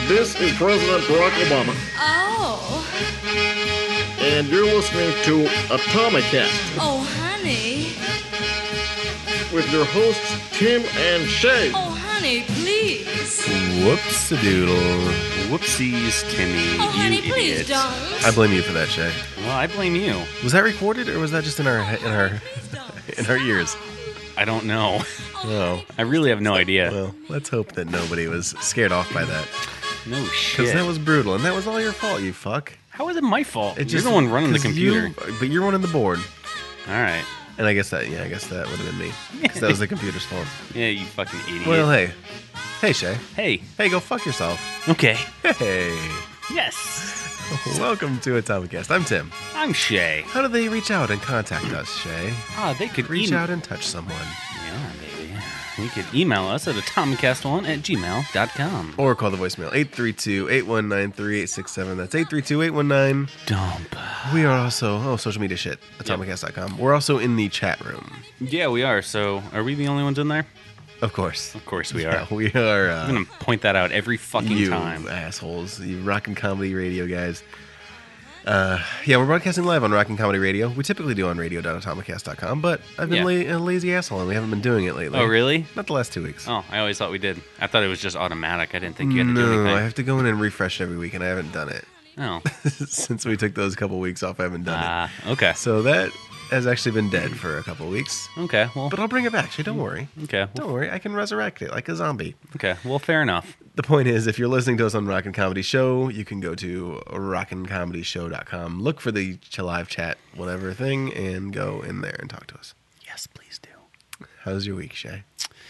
This is President Barack Obama, Oh. and you're listening to Atomicast Oh, honey. with your hosts Tim and Shay. Oh, honey, please. Whoops-a-doodle. Whoopsies, Timmy. Oh, honey, you please idiot. don't. I blame you for that, Shay. Well, I blame you. Was that recorded, or was that just in our Please don't. in our ears? I don't know. Oh, I really have no idea. well, let's hope that nobody was scared off by that, No because shit. that was brutal, and that was all your fault, you fuck. How is it my fault? It You're the one running the 'cause computer. but you're running the board, All right. and I guess that would have been me, because that was the computer's fault. Yeah, you fucking idiot. Well, hey, Shay, hey. hey, go fuck yourself. Okay. Hey, Yes. welcome to Atomicast. I'm Tim. I'm Shay. How do they reach out and contact us, Shay? They could Reach out and touch someone. Yeah, baby. You could email us at atomicast1@gmail.com. Or call the voicemail, 832-819-3867. That's 832-819. Dump. We are also, social media shit, atomicast.com. We're also in the chat room. Yeah, we are. So, are we the only ones in there? Of course. Of course we Yeah, are. we are. I'm going to point that out every fucking you time. assholes. You Rockin' Comedy Radio guys. We're broadcasting live on Rockin' Comedy Radio. We typically do on radio.atomicast.com, but I've been a lazy asshole and we haven't been doing it lately. Oh, really? Not the last 2 weeks. Oh, I always thought we did. I thought it was just automatic. I didn't think you had to do No, anything. I have to go in and refresh every week, and I haven't done it. Oh. Since we took those couple weeks off, I haven't done it. Okay. So that has actually been dead for a couple weeks. Okay. Well. But I'll bring it back. Shay, don't worry. Okay. Don't worry. I can resurrect it like a zombie. Okay. Well, fair enough. The point is, if you're listening to us on Rockin' Comedy Show, you can go to rockincomedyshow.com, look for the live chat, whatever thing, and go in there and talk to us. Yes, please do. How's your week, Shay?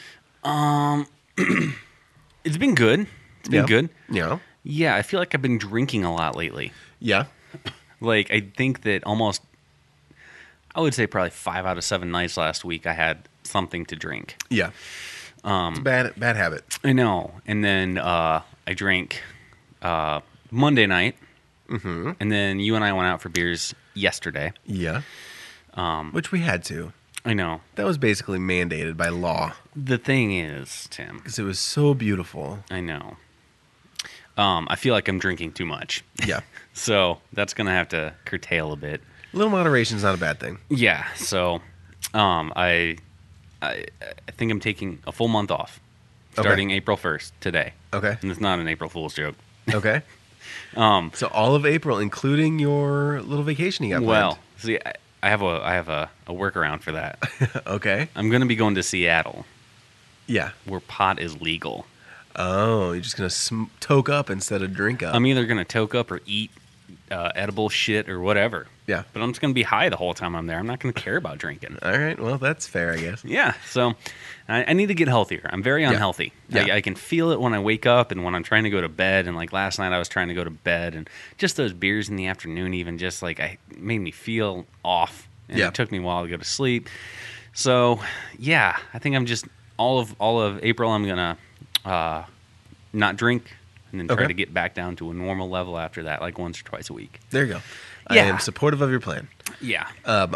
It's been good. It's been good. Yeah. Yeah, I feel like I've been drinking a lot lately. Yeah. Like, I think that I would say probably 5 out of 7 nights last week I had something to drink. Yeah. It's a bad habit. I know. And then I drank Monday night. Mm-hmm. And then you and I went out for beers yesterday. Yeah. Which we had to. I know. That was basically mandated by law The thing is, Tim, because it was so beautiful. I know. I feel like I'm drinking too much. Yeah. So that's going to have to curtail a bit. A little moderation is not a bad thing. Yeah. So I think I'm taking a full month off starting April 1st today. Okay. And it's not an April Fool's joke. Okay. So all of April, including your little vacation you got planned. Well, see, I have a workaround for that. Okay. I'm going to be going to Seattle Yeah. where pot is legal. Oh, you're just going to toke up instead of drink up. I'm either going to toke up or eat edible shit or whatever. Yeah. But I'm just going to be high the whole time I'm there. I'm not going to care about drinking. All right. Well, that's fair, I guess. Yeah, so I need to get healthier. I'm very unhealthy. Yeah. I can feel it when I wake up and when I'm trying to go to bed. And like last night, I was trying to go to bed, and just those beers in the afternoon, even just like made me feel off. And Yeah. it took me a while to go to sleep. So yeah, I think I'm just all of April. I'm gonna not drink and then try Okay. to get back down to a normal level after that, like once or twice a week. There you go. I Yeah. am supportive of your plan. Yeah.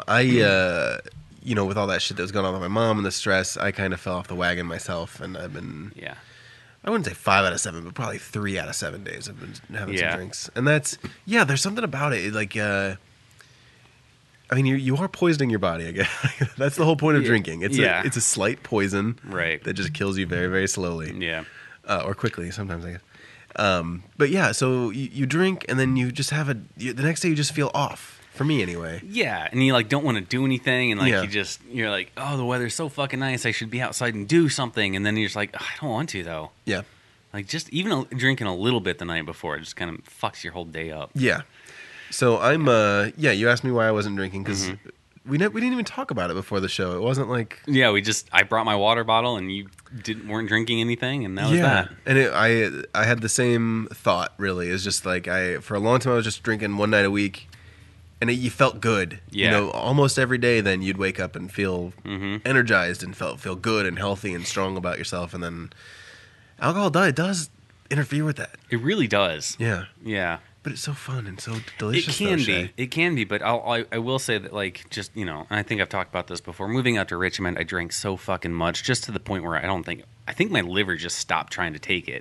With all that shit that was going on with my mom and the stress, I kind of fell off the wagon myself, and I've been, Yeah. I wouldn't say 5 out of 7, but probably 3 out of 7 days I've been having Yeah. some drinks. And that's, there's something about it. Like, you are poisoning your body, I guess. That's the whole point of drinking. It's a slight poison Right. that just kills you very, very slowly. Yeah. Or quickly, sometimes, I guess. But yeah, so you drink, and then you just have the next day you just feel off. For me, anyway. Yeah, and you like don't want to do anything, and like Yeah. you're like, oh, the weather's so fucking nice, I should be outside and do something, and then you're just like, I don't want to though. Yeah. Like just even drinking a little bit the night before, it just kind of fucks your whole day up. Yeah. So I'm, you asked me why I wasn't drinking, because we didn't even talk about it before the show. It wasn't like... Yeah, I brought my water bottle, and you weren't drinking anything, and that was that. And I had the same thought, really. It's just like, for a long time I was just drinking one night a week, and you felt good. Yeah. Almost every day then you'd wake up and feel energized and feel good and healthy and strong about yourself, and then alcohol does interfere with that. It really does. Yeah. Yeah. But it's so fun and so delicious. It can though, be. Shay. It can be, but I will say that, like, just, and I think I've talked about this before. Moving out to Richmond, I drank so fucking much, just to the point where I think my liver just stopped trying to take it.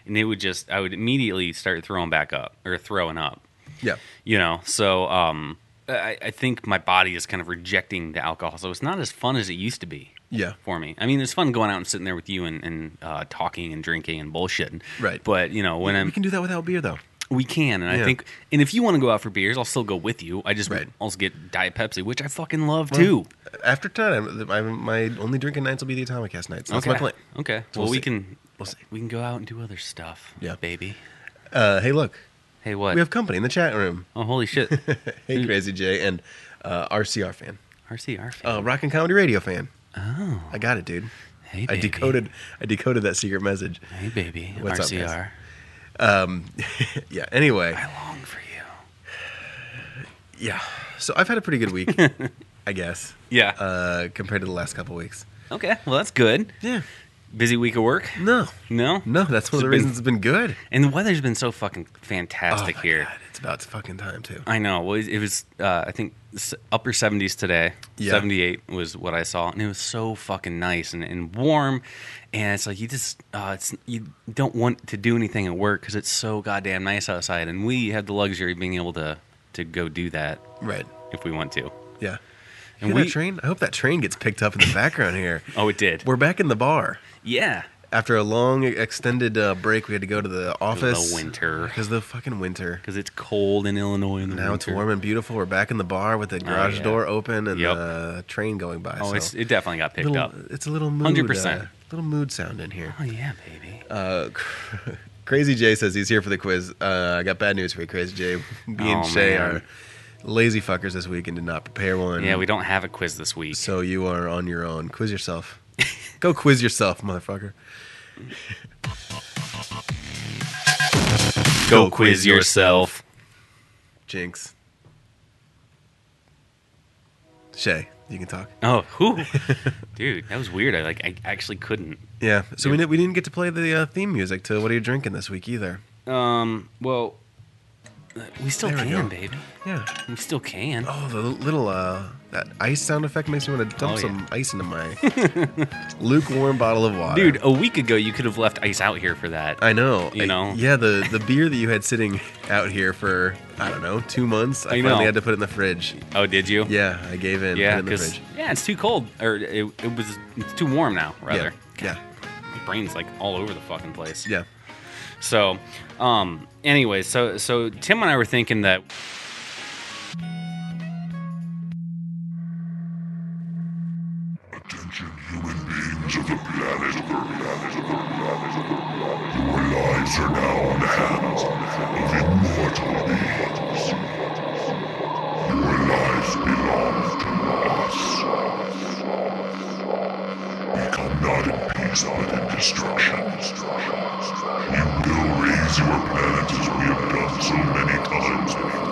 and I would immediately start throwing up. Yeah. So I think my body is kind of rejecting the alcohol, so it's not as fun as it used to be. Yeah. For me, I mean, it's fun going out and sitting there with you and talking and drinking and bullshitting. Right. But when We can do that without beer, though. we can, and Yeah. I think, and if you want to go out for beers, I'll still go with you. I just Right. also get Diet Pepsi, which I fucking love too. After tonight, my only drinking nights will be the Atomic Cast nights. That's my plan. Okay. So Well, we'll we see. can We'll see. we can go out and do other stuff. Yeah. baby. Hey, look. Hey, what? We have company in the chat room. Oh, holy shit! Hey, Crazy J and RCR fan. RCR fan. Rock and Comedy Radio fan. Oh, I got it, dude. hey, I baby. decoded that secret message. Hey, baby. What's up, RCR. Yeah, anyway. I long for you. Yeah. So I've had a pretty good week, I guess. Yeah. Compared to the last couple weeks. Okay. Well, that's good. Yeah. Busy week of work? No, No. that's one of the It's been- reasons it's been good. And the weather's been so fucking fantastic Oh my here. God, it's about fucking time too. I know. Well, it was, I think, upper 70s today. Yeah. 78 was what I saw. And it was so fucking nice and warm. And it's like you don't want to do anything at work because it's so goddamn nice outside. And we have the luxury of being able to go do that Right. if we want to. Yeah. And And that train? I hope that train gets picked up in the background here. Oh, it did. We're back in the bar. Yeah. After a long extended break, we had to go to the office. The winter. Because of the fucking winter. Because it's cold in Illinois in the Now winter. it's warm and beautiful. We're back in the bar with the garage yeah. door open and Yep. the train going by. Oh, so it definitely got picked up. It's a little mood. 100%. Little mood sound in here. Oh, yeah, baby. Crazy Jay says he's here for the quiz. I got bad news for you, Crazy Jay. Me and Oh, Shay man. are lazy fuckers this week and did not prepare one. Yeah, we don't have a quiz this week. So you are on your own. Quiz yourself. Go quiz yourself, motherfucker. Go quiz yourself. Jinx. Shay, you can talk. Oh, whew. Dude, that was weird. I actually couldn't. Yeah. So we didn't get to play the theme music to What Are You Drinking this week either. Well, we still There we can, go. baby. Yeah. We still can. Oh, the little that ice sound effect makes me want to dump Oh, yeah. some ice into my lukewarm bottle of water. Dude, a week ago you could have left ice out here for that. I know. You know? Yeah, the beer that you had sitting out here for, I don't know, 2 months, I I know. finally had to put it in the fridge. Oh, did you? Yeah, I gave in. Yeah, put it in the because fridge. it's too cold, or it's too warm now. Rather, Yeah. my brain's like all over the fucking place. Yeah. So, anyway, so Tim and I were thinking that. Attention, human beings of the planet. Your lives are now in the hands of immortal beings. Your lives belong to us. We come not in peace but in destruction. We will raise your planet as we have done so many times.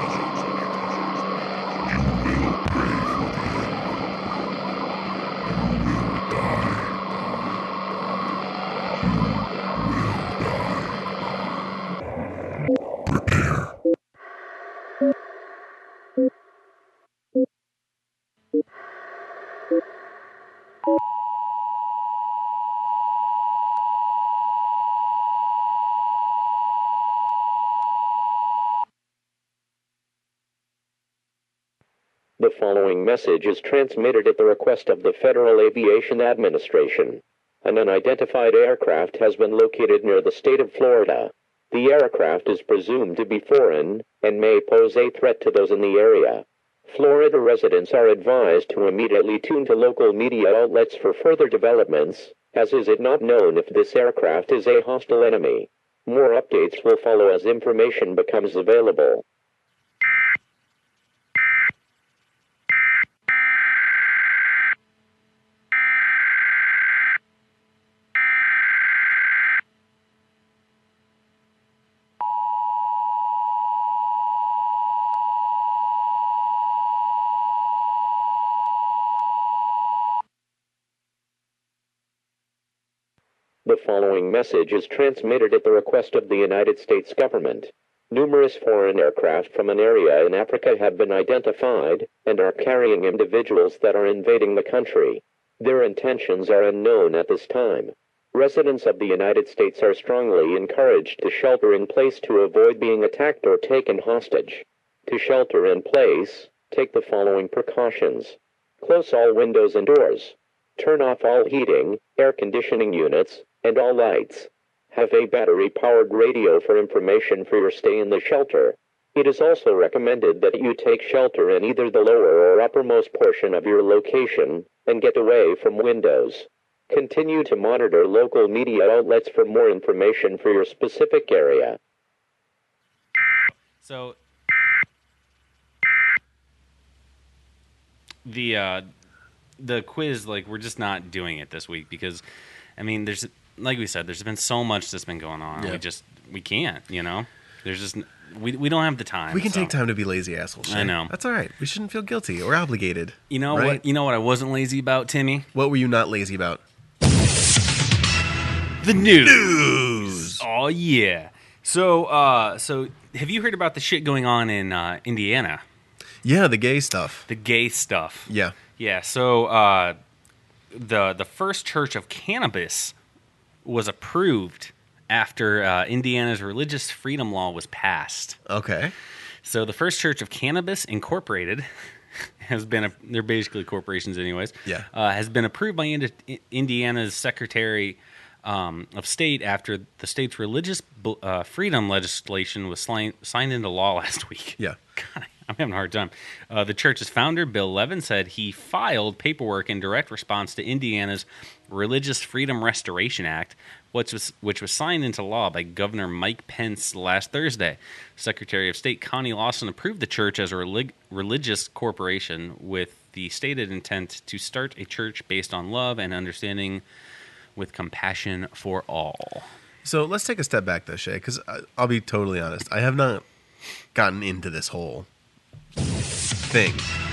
You will pray for the end. You will die. You will die. Prepare. The following message is transmitted at the request of the Federal Aviation Administration. An unidentified aircraft has been located near the state of Florida. The aircraft is presumed to be foreign and may pose a threat to those in the area. Florida residents are advised to immediately tune to local media outlets for further developments, as is it not known if this aircraft is a hostile enemy. More updates will follow as information becomes available. The following message is transmitted at the request of the United States government. Numerous foreign aircraft from an area in Africa have been identified and are carrying individuals that are invading the country. Their intentions are unknown at this time. Residents of the United States are strongly encouraged to shelter in place to avoid being attacked or taken hostage. To shelter in place, take the following precautions. Close all windows and doors. Turn off all heating, air conditioning units, and all lights. Have a battery-powered radio for information for your stay in the shelter. It is also recommended that you take shelter in either the lower or uppermost portion of your location and get away from windows. Continue to monitor local media outlets for more information for your specific area. So the quiz, like, we're just not doing it this week because, I mean, there's, like we said, there's been so much that's been going on. Yeah. We can't, you know. There's just we don't have the time. We can so. take time to be lazy assholes. Shay. I know. That's all right. We shouldn't feel guilty or obligated. You know right? what? You know what I wasn't lazy about, Timmy? What were you not lazy about? The news. Oh yeah. So so have you heard about the shit going on in Indiana? Yeah, the gay stuff. The gay stuff. Yeah. Yeah. So the first church of cannabis was approved after Indiana's religious freedom law was passed. Okay. So the First Church of Cannabis Incorporated has been they're basically corporations anyways. Yeah. Has been approved by Indiana's Secretary of State after the state's religious freedom legislation was signed into law last week. Yeah. God, I'm having a hard time. The church's founder, Bill Levin, said he filed paperwork in direct response to Indiana's Religious Freedom Restoration Act, which was signed into law by Governor Mike Pence last Thursday. Secretary of State Connie Lawson approved the church as a religious corporation with the stated intent to start a church based on love and understanding with compassion for all. So let's take a step back, though, Shay, because I'll be totally honest. I have not gotten into this whole thing.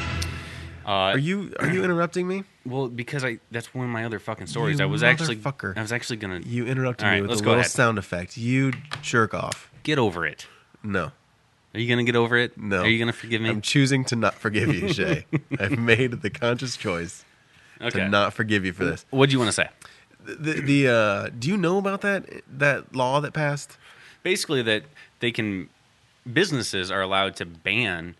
Are you interrupting me? Well, because that's one of my other fucking stories. You I was actually motherfucker. gonna You interrupted All me right, with let's a go little ahead. sound effect. You jerk off. get over it. No. Are you gonna get over it? No. Are you gonna forgive me? I'm choosing to not forgive you, Shay. I've made the conscious choice to not forgive you for this. What do you want to say? Do you know about that law that passed? Basically, that businesses are allowed to ban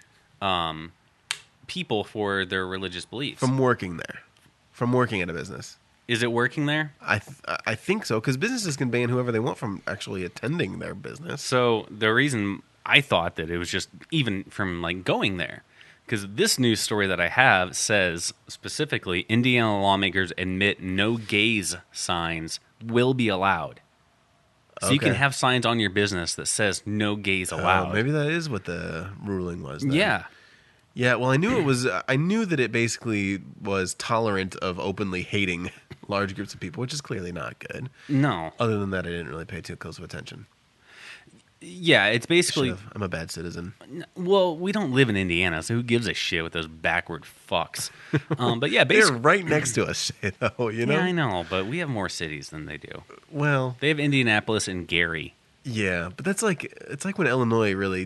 people for their religious beliefs. From working there. From working at a business. Is it working there? I think so, because businesses can ban whoever they want from actually attending their business. So the reason I thought that it was just even from like going there, because this news story that I have says specifically Indiana lawmakers admit no gays signs will be allowed. So you can Okay. have signs on your business that says no gays allowed. Maybe that is what the ruling was. Then. Yeah. Yeah, well, I knew it was. I knew that it basically was tolerant of openly hating large groups of people, which is clearly not good. No. Other than that, I didn't really pay too close of attention. Yeah, it's basically. Should've. I'm a bad citizen. Well, we don't live in Indiana, so who gives a shit with those backward fucks? But yeah, They're basically. right next to us, though. You know. Yeah, I know, but we have more cities than they do. Well, They have Indianapolis and Gary. yeah, but it's like when Illinois really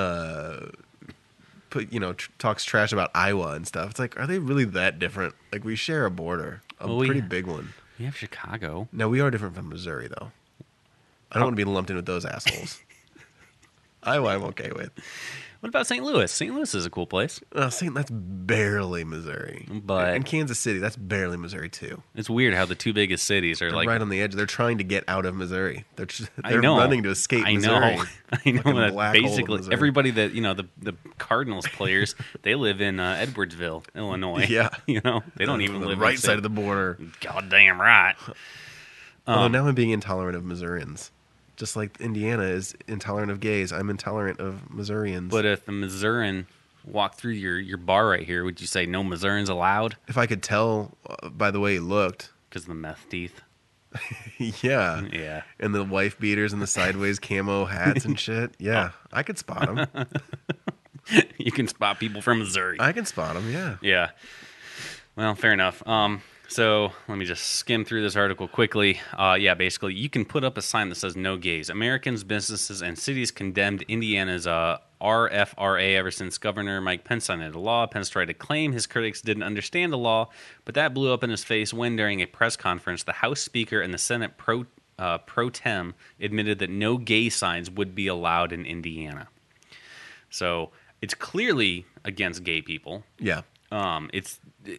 talks trash about Iowa and stuff. It's like, are they really that different? Like, we share a border, a Well, pretty big one. We have Chicago. Now, we are different from Missouri, though. I don't want to be lumped in with those assholes. Iowa, I'm okay with. What about St. Louis? St. Louis is a cool place. That's barely Missouri. But- and Kansas City, that's barely Missouri too. It's weird how the two biggest cities are They're like right on the edge. They're trying to get out of Missouri. They're I know. running to escape I Missouri. know. I know Fucking that black hole of basically Missouri. everybody that the Cardinals players they live in Edwardsville, Illinois. Yeah. they don't even on the live right in side of the border. Goddamn right. Although now I'm being intolerant of Missourians. Just like Indiana is intolerant of gays, I'm intolerant of Missourians. But if the Missourian walked through your bar right here, would you say no Missourians allowed? if I could tell by the way he looked, Because of the meth teeth. yeah. Yeah. And the wife beaters and the sideways camo hats and shit. Yeah, I could spot him. You can spot people from Missouri. I can spot him, yeah. Yeah. Well, fair enough. So let me just skim through this article quickly. Basically, you can put up a sign that says "No gays." Americans, businesses, and cities condemned Indiana's RFRA ever since Governor Mike Pence signed the law. Pence tried to claim his critics didn't understand the law, but that blew up in his face when, during a press conference, the House Speaker and the Senate pro tem admitted that no gay signs would be allowed in Indiana. So it's clearly against gay people. Yeah. It's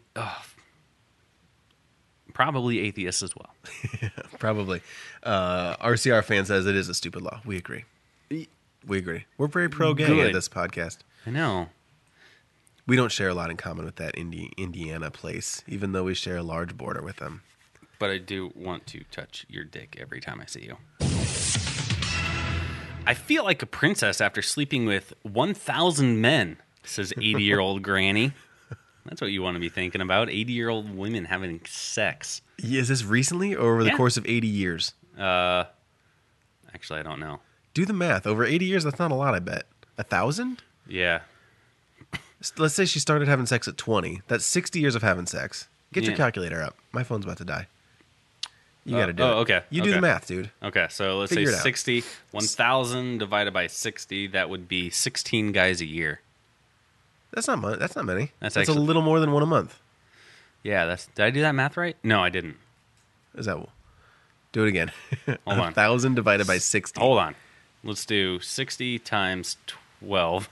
probably atheists as well. Probably. RCR fan says it is a stupid law. We agree. We agree. We're very pro-gay Good. at this podcast. I know. We don't share a lot in common with that Indiana place, even though we share a large border with them. But I do want to touch your dick every time I see you. I feel like a princess after sleeping with 1,000 men, says 80-year-old granny. That's what you want to be thinking about. 80-year-old women having sex. Yeah, is this recently or over the Yeah. course of 80 years? Actually, I don't know. Do the math. Over 80 years, that's not a lot, I bet. 1,000? Yeah. Let's say she started having sex at 20. That's 60 years of having sex. Get your Yeah. calculator up. My phone's about to die. You got to do it. okay. You do the math, dude. Okay, so let's Figure say it out. 60. 1,000 divided by 60, that would be 16 guys a year. That's not much. That's not many. That's That's a actually- little more than one a month. Yeah, did I do that math right? No, I didn't. Is that? Do it again. Hold on. 1,000 divided by 60. Hold on. Let's do 60 times 12.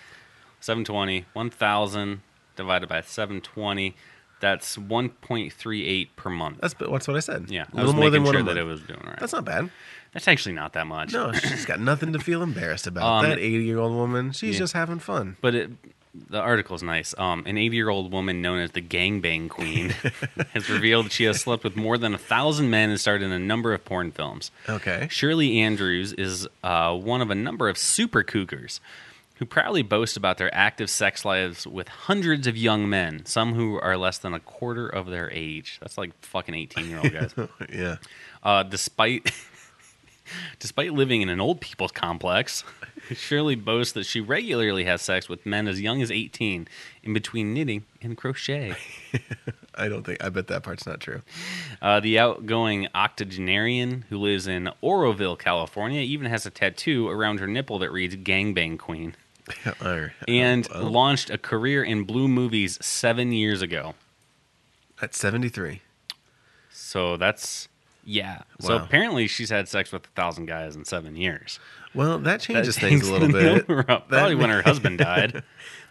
720. 1,000 divided by 720. That's 1.38 per month. That's what I said. Yeah, a I was little more than making one sure a that month. it was doing right. That's not bad. That's actually not that much. No, she's got nothing to feel embarrassed about. That 80-year-old woman, she's just having fun. But the article's nice. An 80-year-old woman known as the Gangbang Queen has revealed she has slept with more than 1,000 men and starred in a number of porn films. Okay. Shirley Andrews is one of a number of super cougars who proudly boast about their active sex lives with hundreds of young men, some who are less than a quarter of their age. That's like fucking 18-year-old guys. Yeah. Despite living in an old people's complex, Shirley boasts that she regularly has sex with men as young as 18 in between knitting and crochet. I bet that part's not true. The outgoing octogenarian who lives in Oroville, California, even has a tattoo around her nipple that reads Gangbang Queen. And launched a career in blue movies 7 years ago. At 73. So that's... Yeah. So Wow. apparently she's had sex with 1,000 guys in 7 years. Well, that changes That things a little takes the bit. number up. Probably when her husband died.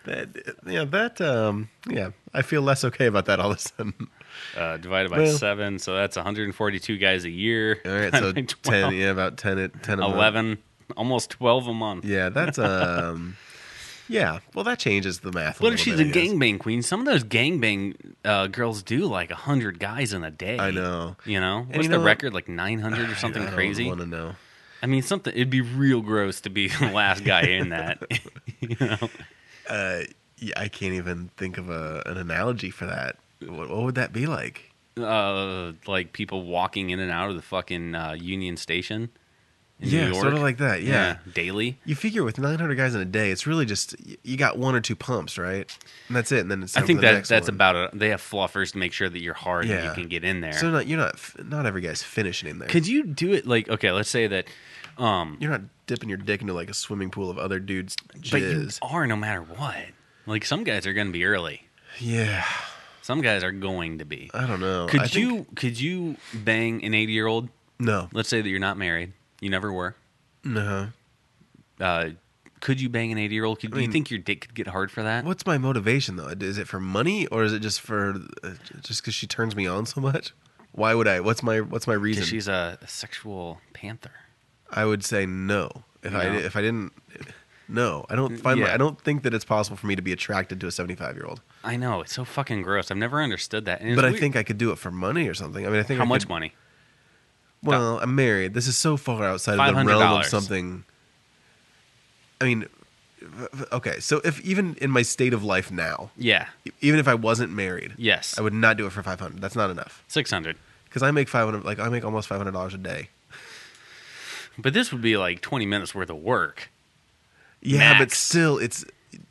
I feel less okay about that all of a sudden. Divided by Well. 7, so that's 142 guys a year. All right, so Divided by 10, about 10 a month. 11, almost 12 a month. Yeah, that's yeah. Well, that changes the math. What if she's bit, a I guess. gangbang queen? Some of those gangbang girls do like 100 guys in a day. I know. You know? And What's you the know- record? Like 900 or something I crazy? want to know. I mean, something. It'd be real gross to be the last guy in that. You know? Yeah, I can't even think of an analogy for that. What would that be like? Like people walking in and out of the fucking Union Station in New Yeah, York. sort of like that. Yeah. Daily. You figure with 900 guys in a day, it's really just you got one or two pumps, right? And that's it. And then it's I time think for the that next that's one. about it. They have fluffers to make sure that you're hard and you Yeah. can get in there. So not every guy's finishing in there. Could you do it like, okay, let's say that You're not dipping your dick into like a swimming pool of other dudes' but you jizz. are no matter what. Like some guys are going to be early. Yeah, Some guys are going to be. I don't know. Could you bang an 80-year-old? No, Let's say that you're not married. You never were. no. Could you bang an 80-year-old? Do you mean- think your dick could get hard for that? What's my motivation though? Is it for money or is it just for just because she turns me on so much? Why would I? What's my reason? Because she's a sexual panther. I would say no. If I didn't, no. I don't find. Yeah. I don't think that it's possible for me to be attracted to a 75-year-old. I know. It's so fucking gross. I've never understood that. And it's But I weird. think I could do it for money or something. I mean, I think How I much could- money? Well, I'm married. This is so far outside of the realm of $500. something. I mean, okay. So if even in my state of life now, Yeah. even if I wasn't married, Yes. I would not do it for 500. That's not enough 600. because I make 500. Like I make almost $500 a day. But this would be like 20 minutes worth of work. Yeah, but Max. still, it's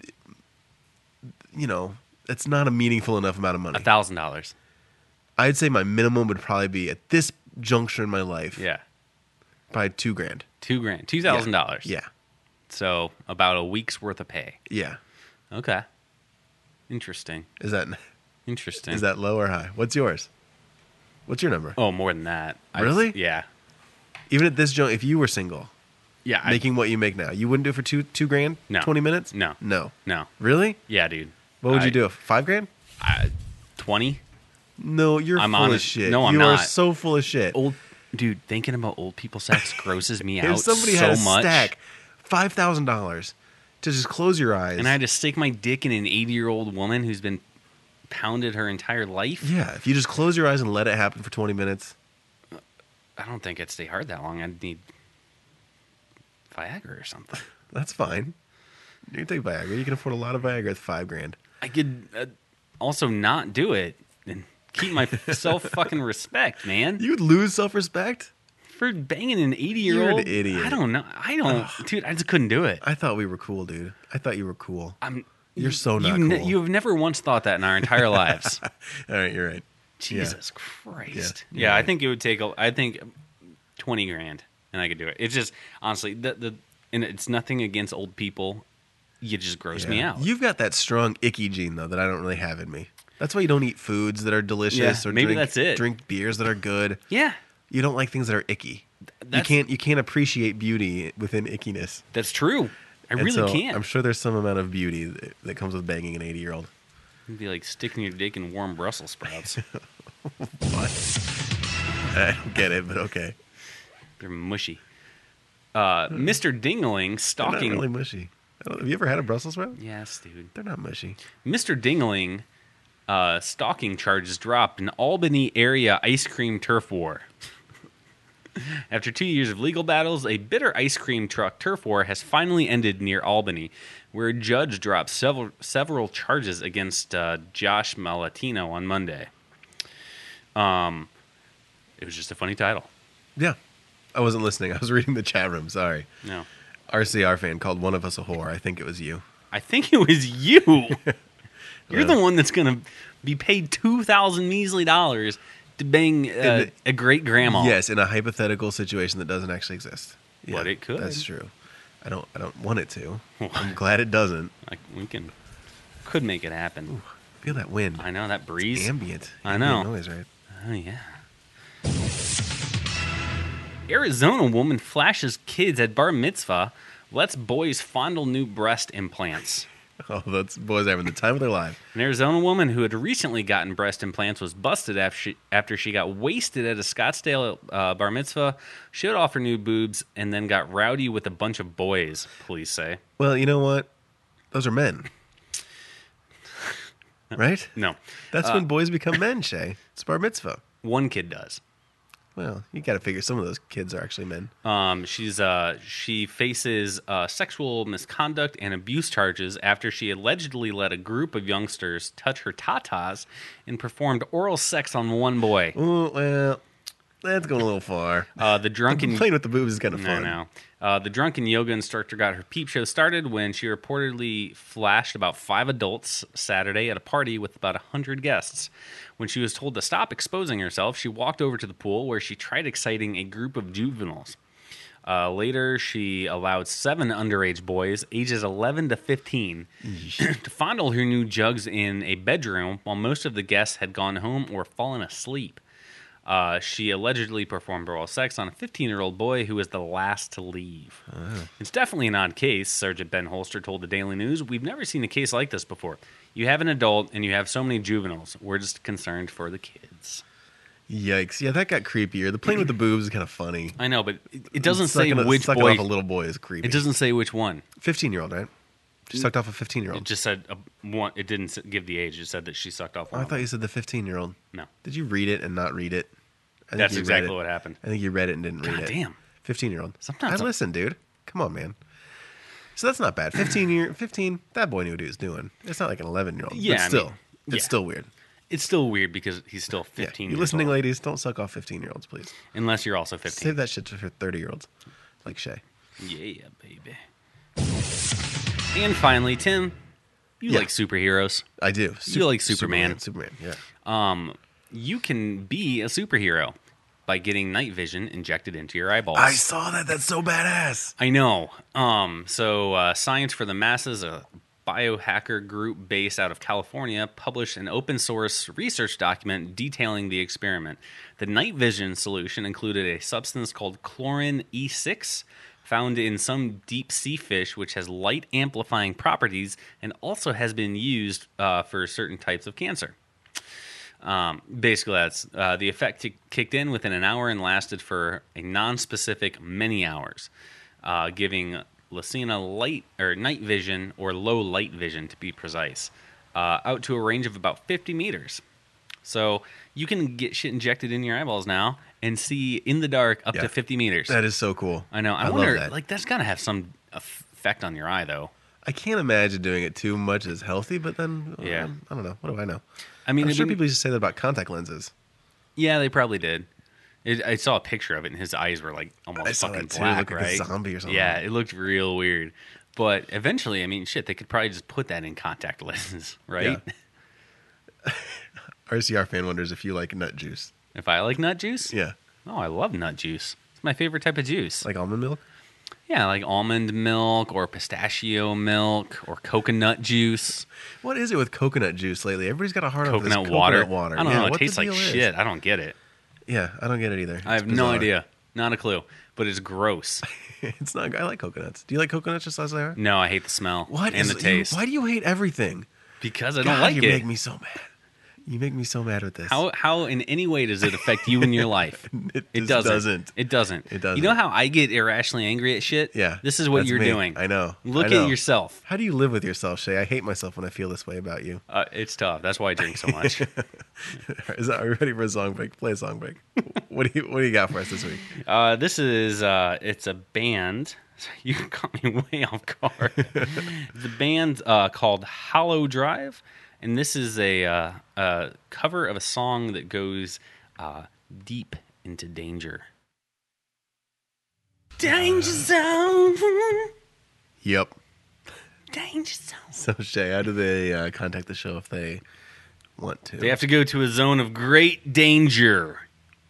it's not a meaningful enough amount of money. $1,000. I'd say my minimum would probably be at this juncture in my life, Yeah. probably $2,000. $2,000. $2,000. Yeah. So about a week's worth of pay. Yeah. Okay. Interesting. Is that low or high? What's yours? What's your number? Oh, more than that. Really? Yeah. Even at this joint, if you were single, Yeah. making what you make now, you wouldn't do it for two grand? No. 20 minutes? No. No. No. Really? Yeah, dude. What would you do? 5 grand? 20? No, you're I'm full of honest. shit. No, I'm you are not. so full of shit. Dude, thinking about old people sex grosses me If out somebody so had a much. stack, $5,000 to just close your eyes. And I had to stick my dick in an 80-year-old woman who's been pounded her entire life. Yeah, if you just close your eyes and let it happen for 20 minutes. I don't think I'd stay hard that long. I'd need Viagra or something. That's fine. You can take Viagra. You can afford a lot of Viagra at 5 grand. I could also not do it and keep my self-fucking respect, man. You would lose self-respect? For banging an 80-year-old? You're an idiot. I don't know. Dude, I just couldn't do it. I thought we were cool, dude. I thought you were cool. You're so you not cool. You have never once thought that in our entire lives. All right, you're right. Jesus Christ. Yeah, Yeah, I think it would take, I think 20 grand and I could do it. It's just, honestly, and it's nothing against old people. You just gross me out. You've got that strong icky gene, though, that I don't really have in me. That's why you don't eat foods that are delicious Yeah, or maybe that's it. drink beers that are good. Yeah, You don't like things that are icky. You can't appreciate beauty within ickiness. that's true. I And really so can't. I'm sure there's some amount of beauty that comes with banging an 80-year-old. It'd be like sticking your dick in warm Brussels sprouts. What? I don't get it, but okay. They're mushy. Mr. Dingling They're not stalking. really mushy. Have you ever had a Brussels sprout? Yes, dude. They're not mushy. Mr. Dingling stalking charges dropped in Albany area ice cream turf war. After 2 years of legal battles, a bitter ice cream truck turf war has finally ended near Albany, where a judge dropped several charges against Josh Malatino on Monday. It was just a funny title. Yeah. I wasn't listening. I was reading the chat room. Sorry. No. RCR fan called one of us a whore. I think it was you. I think it was you. You're the one that's going to be paid $2,000 measly to bang a great grandma. Yes, in a hypothetical situation that doesn't actually exist. Yeah, But it could. That's true. I don't want it to. I'm glad it doesn't. Like, could make it happen. Feel that wind. I know, that breeze. Ambient. I know. Ambient noise, right? Oh, yeah. Arizona woman flashes kids at bar mitzvah, lets boys fondle new breast implants. Oh, those boys are having the time of their life. An Arizona woman who had recently gotten breast implants was busted after she got wasted at a Scottsdale bar mitzvah, showed off her new boobs, and then got rowdy with a bunch of boys, police say. Well, you know what? Those are men. Right? No. That's when boys become men, Shay. It's bar mitzvah. One kid does. Well, you got to figure some of those kids are actually men. She faces sexual misconduct and abuse charges after she allegedly let a group of youngsters touch her tatas and performed oral sex on one boy. Ooh, well, that's going a little far. The drunken Playing with the boobs is kind of fun. No. The drunken yoga instructor got her peep show started when she reportedly flashed about 5 adults Saturday at a party with about 100 guests. When she was told to stop exposing herself, she walked over to the pool where she tried exciting a group of juveniles. Later, she allowed 7 underage boys, ages 11 to 15, to fondle her new jugs in a bedroom while most of the guests had gone home or fallen asleep. She allegedly performed oral sex on a 15-year-old boy who was the last to leave. Oh. It's definitely an odd case, Sergeant Ben Holster told the Daily News. We've never seen a case like this before. You have an adult and you have so many juveniles. We're just concerned for the kids. Yikes. Yeah, that got creepier. The playing with the boobs is kind of funny. I know, but it doesn't say which sucking boy. off a little boy is creepy. It doesn't say which one. 15-year-old, right? She sucked off a 15-year-old. It just said one. It didn't give the age. It said that she sucked off one. I thought you said the 15-year-old. No. Did you read it and not read it? That's exactly what happened. I think you read it and didn't read it. God damn. 15-year-old. Sometimes I listen, dude. Come on, man. So that's not bad. 15, that boy knew what he was doing. It's not like an 11-year-old. Yeah, but still, it's yeah. still weird. It's still weird because he's still 15 Yeah. You years listening, old. ladies, don't suck off 15-year-olds, please. Unless you're also 15. Save that shit for 30-year-olds, like Shay. Yeah, baby. And finally, Tim, you Yeah. like superheroes. I do. You like Superman. Superman, yeah. You can be a superhero by getting night vision injected into your eyeballs. I saw that. That's so badass. I know. So Science for the Masses, a biohacker group based out of California, published an open source research document detailing the experiment. The night vision solution included a substance called chlorin E6, found in some deep sea fish, which has light amplifying properties and also has been used for certain types of cancer. Basically, that's the effect kicked in within an hour and lasted for a non-specific many hours, giving Lucina light or night vision or low light vision to be precise, out to a range of about 50 meters. So you can get shit injected in your eyeballs now and see in the dark up to 50 meters. That is so cool. I know. I love wonder, that. like, that's got to have some effect on your eye, though. I can't imagine doing it too much is healthy, but then Yeah. I don't know. What do I know? I mean, I'm it'd sure be- people used to say that about contact lenses. Yeah, they probably did. I saw a picture of it, and his eyes were like almost I saw fucking that too, black, like a right? zombie or something. Yeah, it looked real weird. But eventually, I mean, shit, they could probably just put that in contact lenses, right? Yeah. RCR fan wonders if you like nut juice. If I like nut juice, Yeah, oh, I love nut juice. It's my favorite type of juice. like almond milk. Yeah, like almond milk or pistachio milk or coconut juice, What is it with coconut juice lately? Everybody's got a hard on for this coconut water. water. I don't Yeah, know. It what the tastes like deal is? shit. I don't get it. Yeah, I don't get it either. I have It's no bizarre. idea. Not a clue. But it's gross. It's not. I like coconuts. Do you like coconuts just as they are? No, I hate the smell What and is- the taste. Why do you hate everything? Because I don't God, like you it. make me so mad. You make me so mad with this. How in any way does it affect you in your life? It It just doesn't. doesn't. It doesn't. It doesn't. You know how I get irrationally angry at shit? Yeah, This is what that's you're me. doing. I know. Look I know. at yourself. How do you live with yourself, Shay? I hate myself when I feel this way about you. It's tough. That's why I drink so much. Are you ready for a song break? Play a song break. What do you got for us this week? This is it's a band. You caught me way off guard. The band called Hollow Drive, and this is a cover of a song that goes deep into danger. Danger zone. Yep. Danger zone. So Shay, how do they contact the show if they want to? They have to go to a zone of great danger.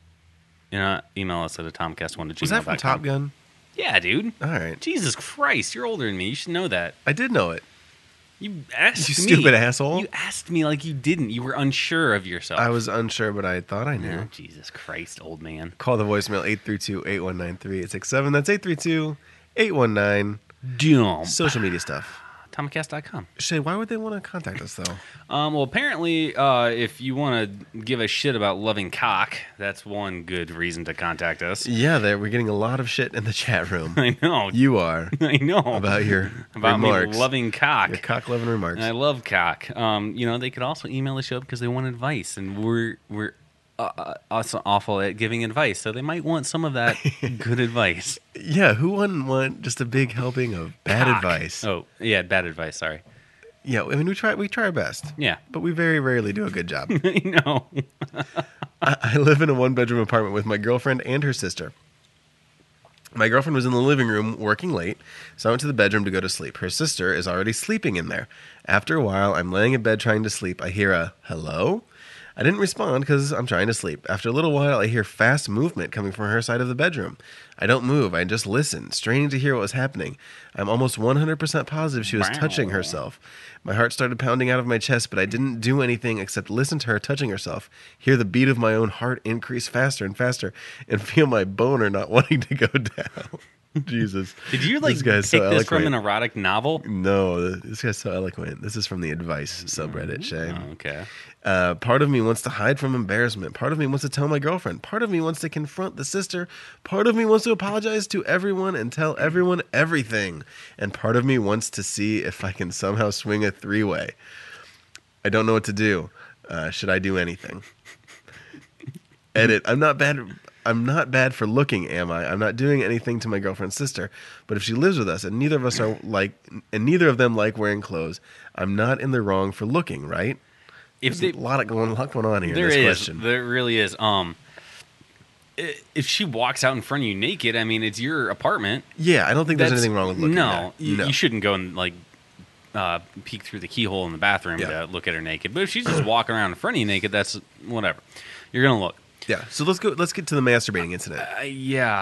Email us at atomcast1@gmail.com. Was that from Top Gun? Yeah, dude. All right. Jesus Christ, you're older than me. You should know that. I did know it. You asked You me. stupid asshole. You asked me like you didn't. You were unsure of yourself. I was unsure, but I thought I knew. Oh, Jesus Christ, old man. Call the voicemail 832-819-3867. That's 832-819. Dumb. Social media stuff. Tomcast.com. Shay, why would they want to contact us, though? Well, apparently, if you want to give a shit about loving cock, that's one good reason to contact us. Yeah, we're getting a lot of shit in the chat room. I know. You are. I know. About your About remarks. me loving cock. Your cock-loving remarks. And I love cock. They could also email the show because they want advice, and we're also awful at giving advice, so they might want some of that good advice. Yeah, who wouldn't want just a big helping of bad Cock. advice? Oh, yeah, bad advice. Sorry. Yeah, I mean, we try our best, Yeah. but we very rarely do a good job. I know. I live in a one-bedroom apartment with my girlfriend and her sister. My girlfriend was in the living room working late, so I went to the bedroom to go to sleep. Her sister is already sleeping in there. After a while, I'm laying in bed trying to sleep. I hear a hello? I didn't respond because I'm trying to sleep. After a little while, I hear fast movement coming from her side of the bedroom. I don't move. I just listen, straining to hear what was happening. I'm almost 100% positive she was touching herself. My heart started pounding out of my chest, but I didn't do anything except listen to her touching herself, hear the beat of my own heart increase faster and faster, and feel my boner not wanting to go down. Jesus. Did you This guy's so pick this from eloquent. an erotic novel? No, this guy's so eloquent. This is from the advice subreddit, Shay. Oh, okay. Part of me wants to hide from embarrassment. Part of me wants to tell my girlfriend. Part of me wants to confront the sister. Part of me wants to apologize to everyone and tell everyone everything. And part of me wants to see if I can somehow swing a three-way. I don't know what to do. Should I do anything? Edit. I'm not bad for looking, am I? I'm not doing anything to my girlfriend's sister. But if she lives with us and neither of them like wearing clothes, I'm not in the wrong for looking, right? There's a lot going on here in this question. There really is. If she walks out in front of you naked, I mean, it's your apartment. Yeah, I don't think there's anything wrong with looking No, at you, her. you shouldn't go and peek through the keyhole in the bathroom Yeah. to look at her naked. But if she's just walking around in front of you naked, that's whatever. You're gonna look. Yeah. So let's get to the masturbating incident. Yeah.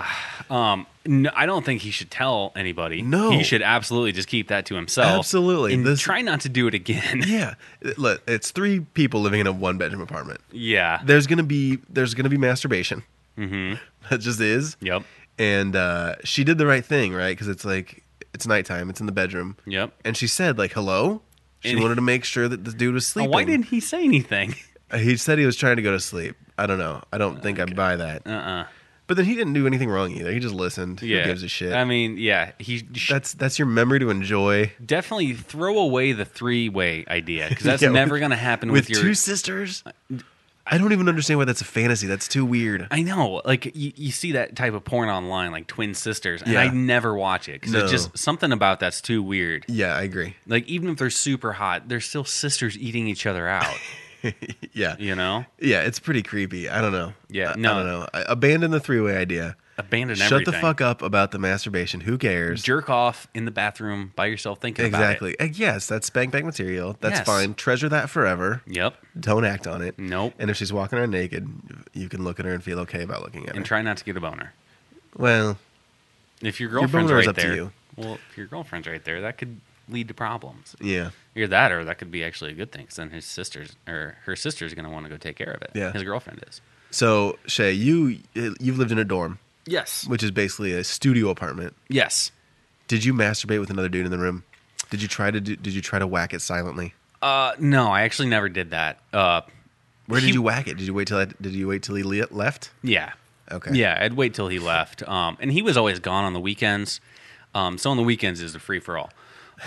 No, I don't think he should tell anybody. No. He should absolutely just keep that to himself. Absolutely. And try not to do it again. Yeah. Look, it's 3 people living in a 1-bedroom apartment. Yeah. There's gonna be masturbation. Mm-hmm. That just is. Yep. And she did the right thing, right? Because it's like it's nighttime. It's in the bedroom. Yep. And she said like hello. She And- wanted to make sure that the dude was sleeping. Why didn't he say anything? He said he was trying to go to sleep. I don't know. I don't think I buy that. But then he didn't do anything wrong either. He just listened. Yeah. Who gives a shit? I mean, yeah. That's your memory to enjoy. Definitely throw away the 3-way idea because that's Yeah, never going to happen With with your 2 sisters? I don't even understand why that's a fantasy. That's too weird. I know, like you see that type of porn online, like twin sisters, and Yeah. I never watch it because No. it's just something about that's too weird. Yeah, I agree. Like even if they're super hot, they're still sisters eating each other out. Yeah. You know, Yeah, it's pretty creepy. I don't know. Yeah, I no. don't know. Abandon the 3-way idea. abandon Shut everything. the fuck up about the masturbation. Who cares? Jerk off in the bathroom by yourself thinking Exactly. about it. Yes, that's spank bank material. That's Yes. fine. Treasure that forever. Yep. Don't act on it. Nope. And if she's walking around naked, you can look at her and feel okay about looking at her. And try not to get a boner. Well, If your girlfriend's boner is right up to there, you. well, if your girlfriend's right there, that could lead to problems. yeah. Either that, or that could be actually a good thing. Because then his sisters or her sister's going to want to go take care of it. Yeah. His girlfriend is. So, Shay, you've lived in a dorm, Yes. which is basically a studio apartment. Yes. Did you masturbate with another dude in the room? Did you try to whack it silently? No, I actually never did that. Where did you whack it? Did you wait till he left? Yeah. Okay. Yeah, I'd wait till he left. And he was always gone on the weekends. So on the weekends is a free for all.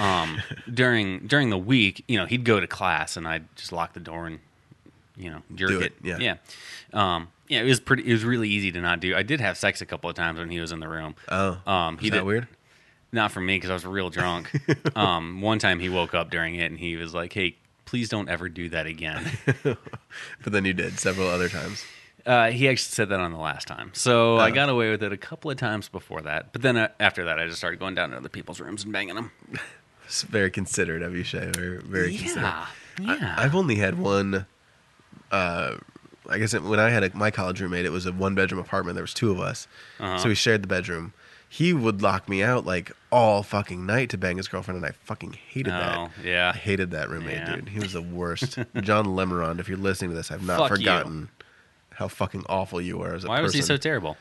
During the week, he'd go to class and I'd just lock the door and jerk Do it. it, yeah. Yeah. It was really easy to not do. I did have sex a couple of times when he was in the room. Oh. He Is that did, weird? Not for me because I was real drunk. One time he woke up during it and he was like, "Hey, please don't ever do that again." But then you did several other times. He actually said that on the last time. So I Oh. got away with it a couple of times before that. But then after that, I just started going down to other people's rooms and banging them. It's very considerate of you, Shay. Very considerate. Yeah. I've only had one. I guess when I had my college roommate, it was a 1-bedroom apartment. There was 2 of us, so we shared the bedroom. He would lock me out like all fucking night to bang his girlfriend, and I fucking hated that. Oh, yeah. I hated that roommate, Yeah. dude. He was the worst. John Lemerond, if you're listening to this, I've not Fuck you. forgotten how fucking awful you were as a Why person. was he so terrible?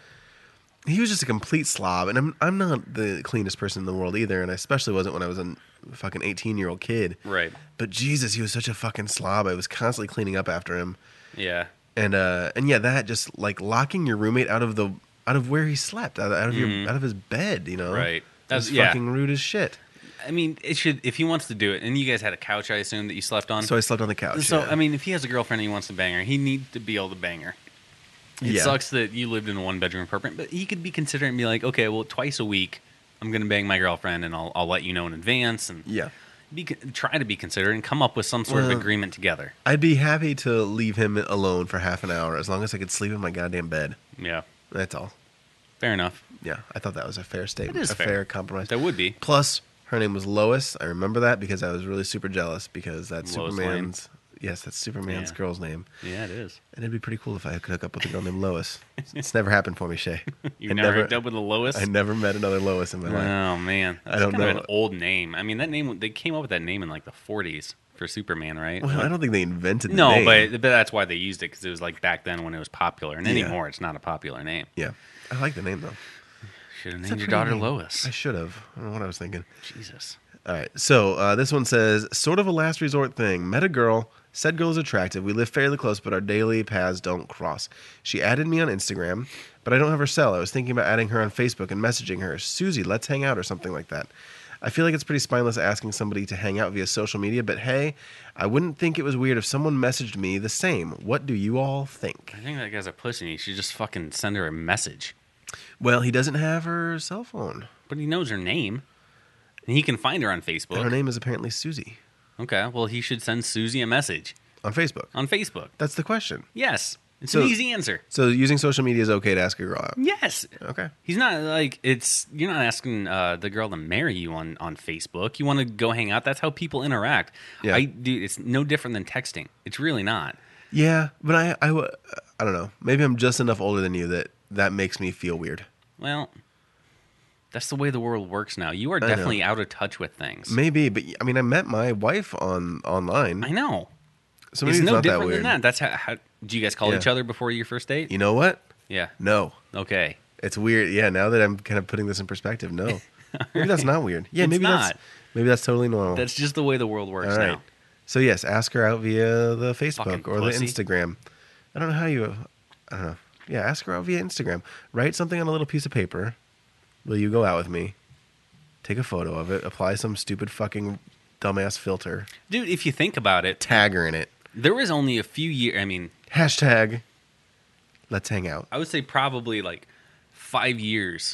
He was just a complete slob, and I'm not the cleanest person in the world either, and I especially wasn't when I was a fucking 18-year-old kid. Right. But Jesus, he was such a fucking slob. I was constantly cleaning up after him. Yeah. And yeah, that just like locking your roommate out of where he slept, out of his bed, Right. That's yeah. fucking rude as shit. I mean, it should if he wants to do it. And you guys had a couch, I assume, that you slept on. So I slept on the couch. So, yeah. I mean, if he has a girlfriend and he wants to bang her, he needs to be able to bang her. It Yeah. sucks that you lived in a 1-bedroom apartment, but he could be considerate and be like, okay, well, twice a week, I'm going to bang my girlfriend, and I'll let you know in advance, and Yeah. try to be considerate and come up with some sort of Well, agreement together. I'd be happy to leave him alone for half an hour as long as I could sleep in my goddamn bed. Yeah, That's all. fair enough. Yeah, I thought that was a fair statement. It is a fair. fair compromise. That would be. Plus, her name was Lois. I remember that because I was really super jealous because that's Lois Superman's. Yes, that's Superman's Yeah. girl's name. Yeah, it is. And it'd be pretty cool if I could hook up with a girl named Lois. It's never happened for me, Shay. You I never hooked up with the Lois? I never met another Lois in my life. Oh, man. That's I don't kind of know. an old name. I mean, that name, they came up with that name in like the 40s for Superman, right? Well, I don't think they invented the No, name. but that's why they used it, because it was like back then when it was popular. And Yeah. anymore, it's not a popular name. Yeah. I like the name, though. Should have It's a named your pretty daughter name. Lois. I should have. I don't know what I was thinking. Jesus. All right. So this one says, sort of a last resort thing. Met a girl. Said girl is attractive. We live fairly close, but our daily paths don't cross. She added me on Instagram, but I don't have her cell. I was thinking about adding her on Facebook and messaging her, Susie, let's hang out or something like that. I feel like it's pretty spineless asking somebody to hang out via social media, but hey, I wouldn't think it was weird if someone messaged me the same. What do you all think? I think that guy's a pussy. You should just fucking send her a message. Well, he doesn't have her cell phone. But he knows her name. And he can find her on And her Facebook. name is apparently Susie Okay, well, he should send Susie a message on Facebook. on Facebook. That's the question. Yes. It's So- an easy answer. So using social media is okay to ask a girl out. Yes. Okay. He's not like you're not asking the girl to marry you on Facebook. You want to go hang out. That's how people interact. Yeah. Dude, it's no different than texting. It's really not. Yeah, but I don't know. Maybe I'm just enough older than you that makes me feel weird. Well, that's the way the world works now. You are know. definitely out of touch with things. Maybe, but I mean, I met my wife online, I know. so maybe It's it's no not that different weird. than that. That's how do you guys call Yeah. each other before your first date? You know what? Yeah. No, Okay. it's weird. Yeah, now that I'm kind of putting this in perspective, no, maybe that's not weird. Yeah, It's maybe not. that's totally normal. That's just the way the world works All right. now. So yes, ask her out via the Facebook Fucking or pussy. the Instagram. I don't know how you. I don't know. Yeah, ask her out via Instagram. Write something on a little piece of paper. Will you go out with me? Take a photo of it. Apply some stupid fucking dumbass filter. Dude, if you think about it, Tag her in it. there was only a few years. I mean, Hashtag. Let's hang out. I would say probably like 5 years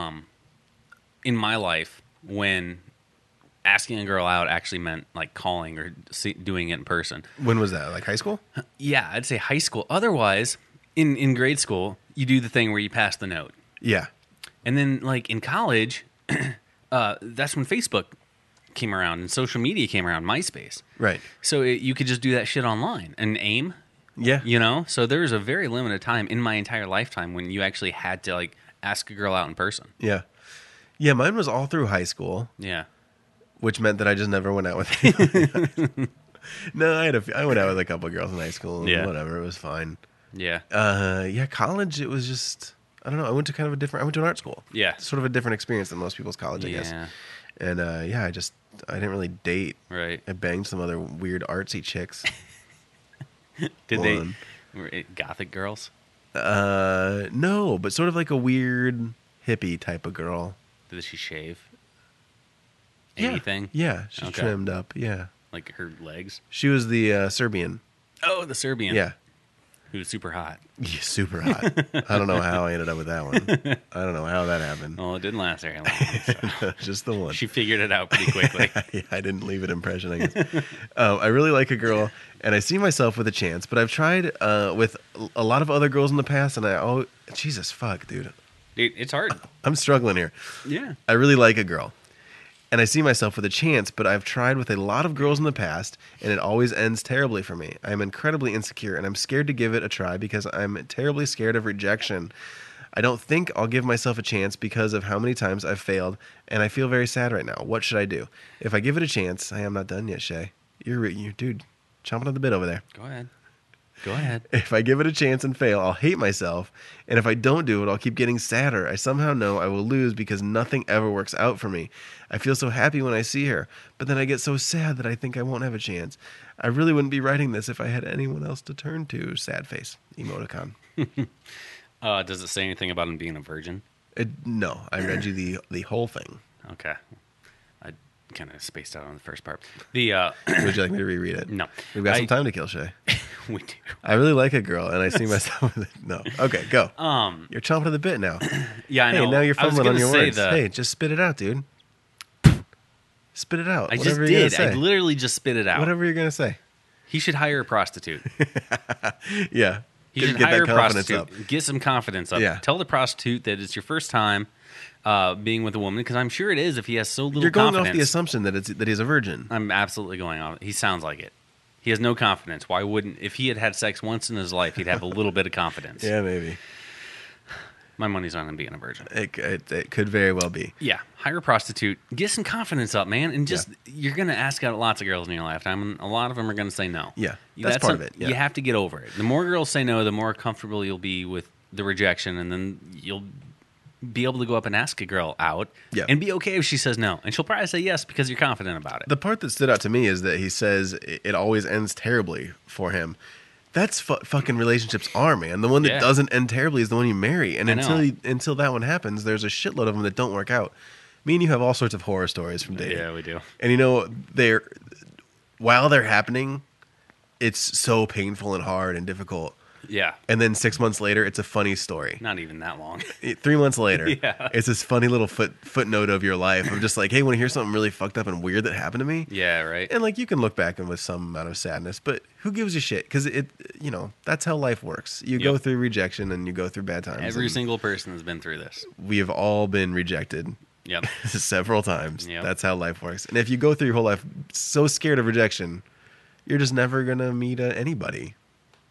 in my life when asking a girl out actually meant like calling or doing it in person. When was that? Like high school? Yeah, I'd say high school. Otherwise, in grade school, you do the thing where you pass the note. Yeah. And then, like, in college, that's when Facebook came around and social media came around, MySpace. Right. So you could just do that shit online and AIM, Yeah. you know? So there was a very limited time in my entire lifetime when you actually had to, like, ask a girl out in person. Yeah. Yeah. Mine was all through high school, Yeah. which meant that I just never went out with anyone. No, I went out with a couple girls in high school. And Yeah. Whatever. It was fine. Yeah. Yeah, college, it was just, I don't know. I went to I went to an art school. Yeah. Sort of a different experience than most people's college, I guess. Yeah. And yeah, I didn't really date. Right. I banged some other weird artsy chicks. Did One. they? Were it gothic girls? No, but sort of like a weird hippie type of girl. Did she shave? Yeah. Anything? Yeah, she's Okay. trimmed up. Yeah. Like her legs? She was the Serbian. Oh, the Serbian. Yeah. Who was super hot. Yeah, super hot. I don't know how I ended up with that one. I don't know how that happened. Well, it didn't last very long. So. Just the one. She figured it out pretty quickly. Yeah, I didn't leave an impression, I guess. I really like a girl, and I see myself with a chance, but I've tried with a lot of other girls in the past, and Jesus, fuck, dude. Dude, it's hard. I'm struggling here. Yeah. I really like a girl, and I see myself with a chance, but I've tried with a lot of girls in the past, and it always ends terribly for me. I'm incredibly insecure, and I'm scared to give it a try because I'm terribly scared of rejection. I don't think I'll give myself a chance because of how many times I've failed, and I feel very sad right now. What should I do? If I give it a chance, I am not done yet, Shay. You're dude, chomping at the bit over there. Go ahead. Go ahead. If I give it a chance and fail, I'll hate myself. And if I don't do it, I'll keep getting sadder. I somehow know I will lose because nothing ever works out for me. I feel so happy when I see her, but then I get so sad that I think I won't have a chance. I really wouldn't be writing this if I had anyone else to turn to. Sad face. Emoticon. Does it say anything about him being a virgin? No, I read you the whole thing. Okay. I kind of spaced out on the first part. The Would you like me to reread it? No. We've got I- some time to kill, Shay. we do. I really like a girl, and I see myself with it. No. Okay, go. You're chomping at the bit now. Yeah, I Hey, know. now you're I was fumbling on gonna your say words. the- Hey, just spit it out, dude. Spit it out. I just Whatever you're did. gonna I say. literally just spit it out. Whatever you're gonna say. He should hire a prostitute. Yeah. He Get- should get that hire a confidence prostitute. up. Get some confidence up. Yeah. Tell the prostitute that it's your first time being with a woman, because I'm sure it is if he has so little You're going confidence. off the assumption that he's a virgin. I'm absolutely going off. He sounds like it. He has no confidence. Why wouldn't? If he had sex once in his life, he'd have a little bit of confidence. Yeah, maybe. My money's on him being a virgin. It could very well be. Yeah, hire a prostitute. Get some confidence up, man, and just you're gonna ask out lots of girls in your lifetime, and a lot of them are gonna say no. Yeah, that's part of it, yeah. You have to get over it. The more girls say no, the more comfortable you'll be with the rejection, and then you'll be able to go up and ask a girl out, Yeah. and be okay if she says no, and she'll probably say yes because you're confident about it. The part that stood out to me is that he says it always ends terribly for him. That's fucking relationships are, man. The one that Yeah. doesn't end terribly is the one you marry, and I know. until that one happens, there's a shitload of them that don't work out. Me and you have all sorts of horror stories from dating. Yeah, we do. And you know, while they're happening, it's so painful and hard and difficult. Yeah, And then 6 months later, it's a funny story. not even that long. 3 months later, Yeah. it's this funny little footnote of your life of just like, hey, want to hear something really fucked up and weird that happened to me? Yeah, right. And like you can look back and with some amount of sadness, but who gives a shit? Because that's how life works. You go Yep. through rejection and you go through bad times. Every and single person has been through this. we have all been rejected Yep. several times. Yep. That's how life works. And if you go through your whole life so scared of rejection, you're just never gonna meet anybody.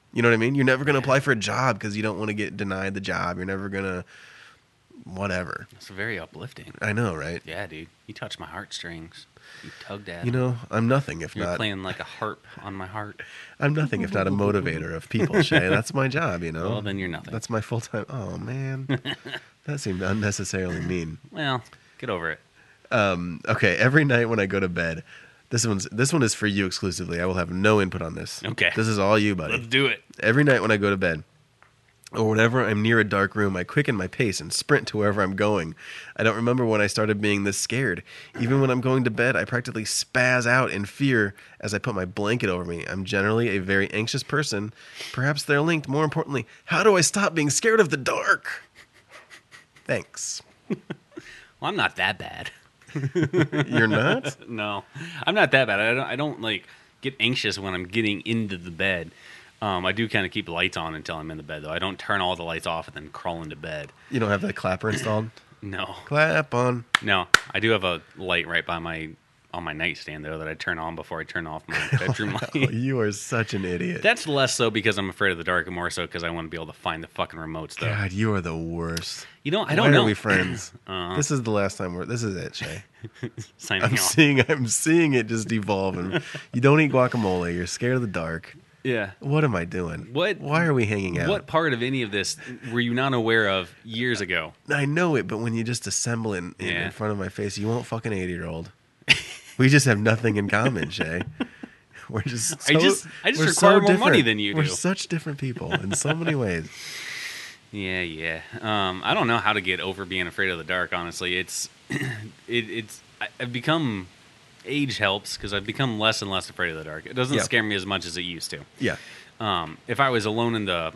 You know what I mean? You're never going to apply for a job because you don't want to get denied the job. You're never going to whatever. It's very uplifting. I know, right? Yeah, dude. You touched my heartstrings. You tugged at You them. know, I'm nothing if You're not. playing like a harp on my heart. I'm nothing if not a motivator of people, Shay. That's my job, you know? Well, then you're nothing. That's my full time. Oh, man. That seemed unnecessarily mean. Well, get over it. Okay, every night when I go to bed, this one is for you exclusively. I will have no input on this. Okay. This is all you, buddy. Let's do it. Every night when I go to bed, or whenever I'm near a dark room, I quicken my pace and sprint to wherever I'm going. I don't remember when I started being this scared. Even when I'm going to bed, I practically spaz out in fear as I put my blanket over me. I'm generally a very anxious person. Perhaps they're linked. More importantly, how do I stop being scared of the dark? Thanks. Well, I'm not that bad. You're not? No, I'm not that bad. I don't like get anxious when I'm getting into the bed. I do kind of keep lights on until I'm in the bed, though. I don't turn all the lights off and then crawl into bed. You don't have that clapper installed? No, Clap on. no. I do have a light right by on my nightstand though that I turn on before I turn off my bedroom Oh, light. you are such an idiot. That's less so because I'm afraid of the dark, and more so because I want to be able to find the fucking remotes. Though God, you are the worst. you know, I Why don't know. are we friends? Uh-huh. This is the last time this is it, Shay. Signing I'm off. seeing it just evolve. And you don't eat guacamole. You're scared of the dark. Yeah. What am I doing? What- Why are we hanging out? What part of any of this were you not aware of years ago? I know it, but when you just assemble it in Yeah. front of my face, you won't fucking 80-year-old. We just have nothing in common, Shay. We're just so, I just we're require more money different. than you We're do. such different people in so many ways. Yeah. I don't know how to get over being afraid of the dark. Honestly, I've become age helps because I've become less and less afraid of the dark. It doesn't Yeah. scare me as much as it used to. Yeah. If I was alone in the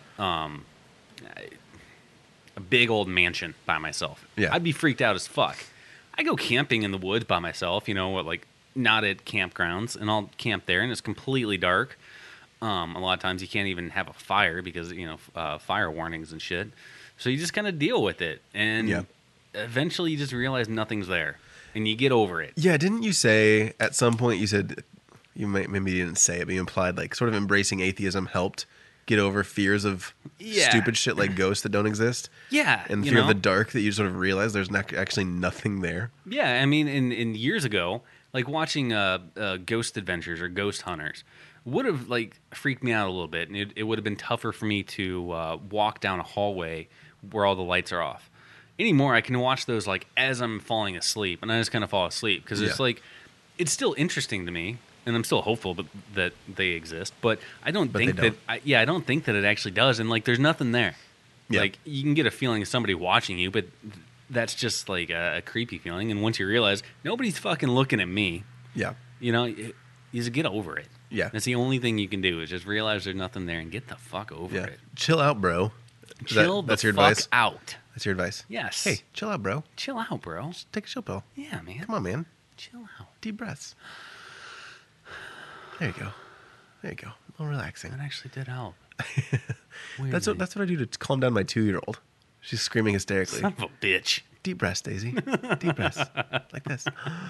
a big old mansion by myself, Yeah. I'd be freaked out as fuck. I go camping in the woods by myself, like not at campgrounds, and I'll camp there, and it's completely dark. A lot of times you can't even have a fire because fire warnings and shit. So you just kind of deal with it, and Yeah. eventually you just realize nothing's there, and you get over it. Yeah, didn't you say at some point you said maybe you didn't say it, but you implied like sort of embracing atheism helped get over fears of Yeah. stupid shit like ghosts that don't exist? Yeah, And fear of the dark that you sort of realize there's actually nothing there. Yeah, I mean, in years ago, like watching Ghost Adventures or Ghost Hunters would have like freaked me out a little bit, and it would have been tougher for me to walk down a hallway where all the lights are off. Anymore, I can watch those like as I'm falling asleep, and I just kind of fall asleep because it's Yeah. like it's still interesting to me, and I'm still hopeful that they exist. But I don't But think they that I don't think that it actually does, and like there's nothing there. Yeah. Like you can get a feeling of somebody watching you, but that's just like a creepy feeling. And once you realize nobody's fucking looking at me, Yeah. you just get over it. Yeah. That's the only thing you can do is just realize there's nothing there and get the fuck over Yeah. it. Chill out, bro. Chill that's the your fuck advice? out. That's your advice? Yes. Hey, chill out, bro. Chill out, bro. Just take a chill pill. Yeah, man. Come on, man. Chill out. Deep breaths. There you go. There you go. A little relaxing. That actually did help. That's what I do to calm down my 2-year-old. She's screaming hysterically. Son of a bitch. Deep breaths, Daisy. Deep breaths. Like this.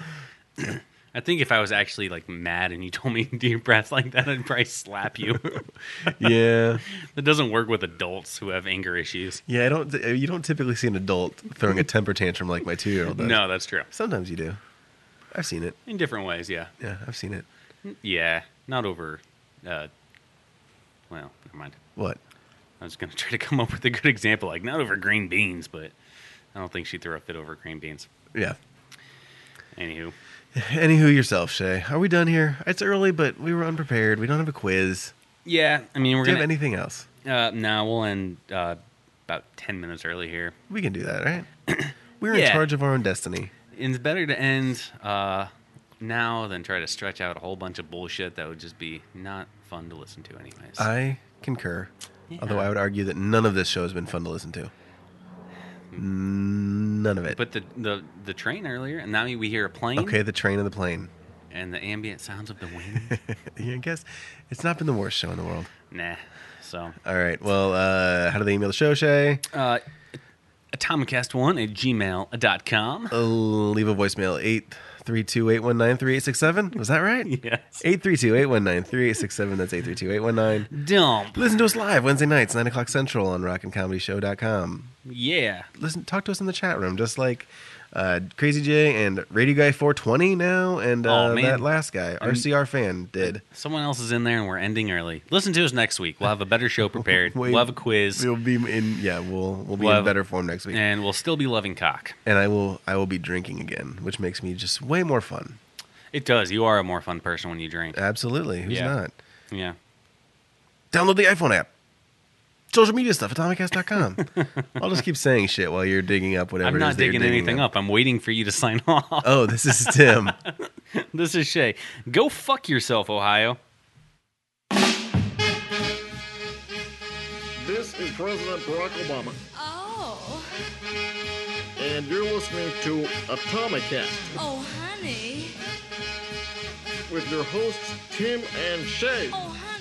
I think if I was actually like mad and you told me deep breaths like that, I'd probably slap you. Yeah. That doesn't work with adults who have anger issues. Yeah, you don't typically see an adult throwing a temper tantrum like my 2-year-old does. No, that's true. Sometimes you do. I've seen it. In different ways, yeah. Yeah, I've seen it. Yeah, not over. Well, never mind. What? I was going to try to come up with a good example, like not over green beans, but I don't think she'd throw a fit over green beans. Yeah. Anywho, Anywho, yourself, Shay. Are we done here? It's early, but we were unprepared. We don't have a quiz. yeah, I mean we're Do you gonna. have anything else? No, we'll end about 10 minutes early here. We can do that, right? We're in Yeah. charge of our own destiny. It's better to end now than try to stretch out a whole bunch of bullshit that would just be not fun to listen to, anyways. I concur. Yeah. Although I would argue that none of this show has been fun to listen to. None of it. But the train earlier, and now we hear a plane. Okay, the train and the plane. And the ambient sounds of the wind. Yeah, I guess it's not been the worst show in the world. Nah. So, All right. Well, how do they email the show, Shay? atomicast1@gmail.com. Leave a voicemail 832-819-3867. Was that right? Yes. 832-819-3867. That's 832-819. Dump. Listen to us live Wednesday nights, 9 o'clock Central on rockandcomedyshow.com. Yeah. Talk to us in the chat room, just like Crazy J and Radio Guy 420 now, and Oh, man. that last guy, RCR fan, did. Someone else is in there, and we're ending early. Listen to us next week. We'll have a better show prepared. Wait. We'll have a quiz, We'll be in we'll be Love- in better form next week, and we'll still be loving cock. and I will be drinking again, which makes me just way more fun. It does. You are a more fun person when you drink. Absolutely, who's Yeah. not? Yeah. Download the iPhone app. Social media stuff, atomicast.com. I'll just keep saying shit while you're digging up whatever I'm it not is that you're digging anything up. I'm waiting for you to sign off. Oh, this is Tim. This is Shay. Go fuck yourself, Ohio. This is President Barack Obama, Oh. and you're listening to Atomicast Oh, honey. with your hosts Tim and Shay. Oh, honey.